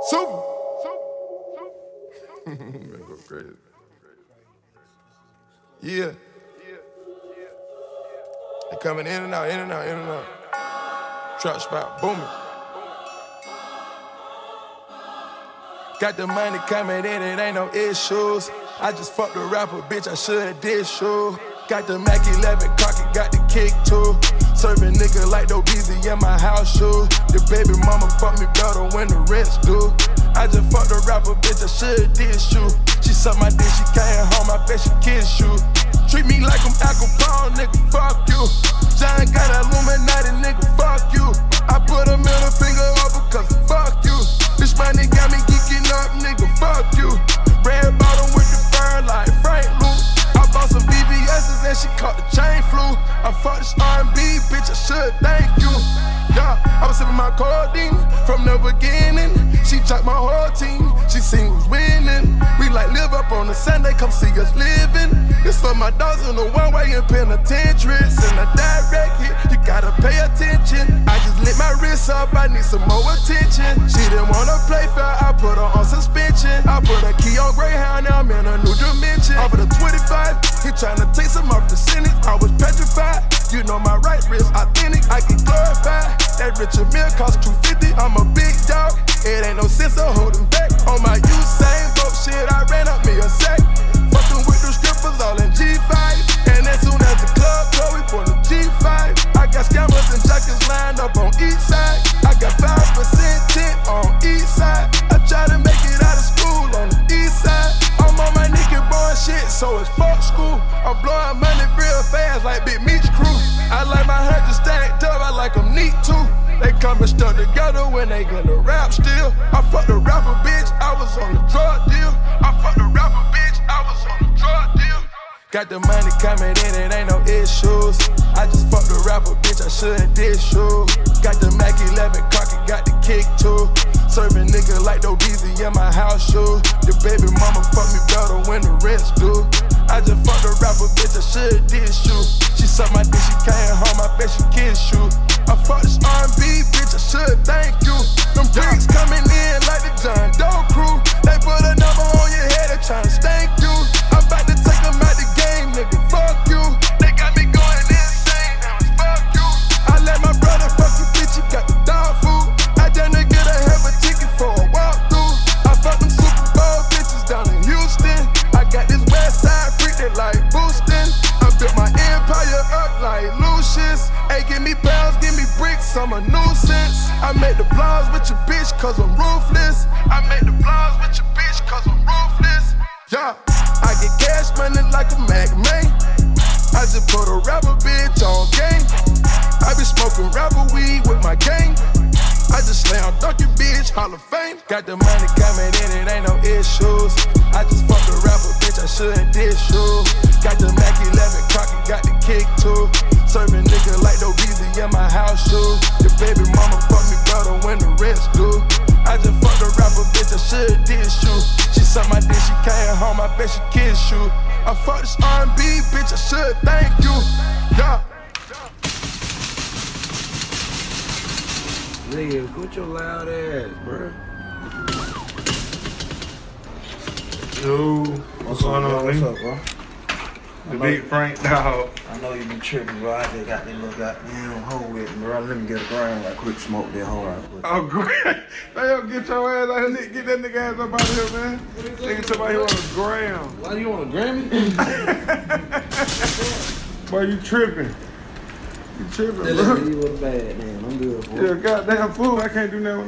Super. Man, go crazy. Yeah. They coming in and out, in and out, in and out. Trap spot booming. Got the money coming in, it ain't no issues. I just fucked a rapper, bitch, I should've did shoe. Got the Mac 11 cocky, got the kick too. Serving nigga like no Beezy in my house shoes. The baby mama fuck me better when the rest do. I just fucked a rapper, bitch, I should've did shoe. She sucked my dick, she came home, I bet she kiss you. Treat me like I'm alcohol, nigga, fuck you. John got Illuminati, nigga, fuck you. I put a middle finger up because fuck you. This money got me geeking up, nigga, fuck you. Red bottom with the fur like Frank Luke. I bought some BBS's and she caught the chain flu. I fucked this R&B, bitch, I should thank you. Yeah, I was sipping my codeine from the beginning. She dropped my whole team, she seen who's winning. We like live up on a Sunday, come see us living. This for my dogs in the one-way in penitentiaries. In a direct hit, you gotta pay attention. I just lit my wrist up, I need some more attention. She didn't wanna play fair, I put her on suspension. I put a key on Greyhound, now I'm in a new dimension. Off of the 25, he tryna take some off the sentence. I was petrified, you know my right wrist authentic, I get glorified. That Richard Mill cost $250, I'm a big dog. It ain't no sense of holding back. On my Usain Bolt shit, I ran up me a sack. Fucking with the strippers all in G5. And as soon as the club closed, we put a G5. I got scammers and jackets lined up on each side. I got 5% tint on each side. I try to make it out of school on the east side. I'm on my nigga born shit, so it's fuck school. I'm blowing money real fast like Big Meech crew. I like my hundreds stacked up, I like them neat too. They coming stuck together when they gonna rap still. I fucked a rapper, bitch, I was on the drug deal. I fucked a rapper, bitch, I was on the drug deal. Got the money coming in, it ain't no issues. I just fucked a rapper, bitch, I should've did shoe. Got the Mac 11 cocky, got the kick too. Serving nigga like no Beezy in my house shoes. The baby mama fuck me better when the rest do. I just fucked a rapper, bitch, I should've did shoe. She sucked my dick, she came home, I bet she kiss you. I fucked this R&B, bitch, I should thank you. Them bricks coming in like the John Doe crew. They put a number on your head, they tryna stank you. I'm about to take them out the game, nigga, fuck you. They got me going insane, now it's fuck you. I let my brother fuck you, bitch, you got the dog food. I done to get a hell of a ticket for a walkthrough. I fucked them Super Bowl bitches down in Houston. I got this west side freak that like boosting. I built my empire up like Lucius. Hey, give me pounds, give me bricks, I'm a nuisance. I make the blogs with your bitch cause I'm ruthless. I make the blogs with your bitch cause I'm ruthless. Yeah, I get cash money like a Mac man. I just put a rapper bitch on game. I be smoking rapper weed with my gang. I just slam dunk your bitch, Hall of Fame. Got the money coming in, it ain't no issues. I just fucked a rapper, bitch, I should've did shoe. Got the Mac 11 cocky, got the kick too. Serving nigga like no Beezy in my house shoes. The baby mama fuck me better when the rest do. I just fucked a rapper, bitch, I should've did shoe. She sucked my dick, she came home, I bet she kiss you. I fucked this R&B, bitch, I should thank you. Yeah. Nigga, put your loud ass, bruh. Yo, what's going on, What's Lee? up, bro? The big Frank dog. I know you been tripping, bro. I just got this little goddamn hoe with me, bro. Let me get a ground right quick, smoke that hoe right quick. Oh, great. Hey, get your ass out here. Get that nigga ass up out of here, man. Nigga somebody here on the ground. Why you want a Grammy? Boy, you tripping. You tripping, That bro. nigga, he was bad, man. I'm good, boy. Yeah, goddamn fool. I can't do nothing with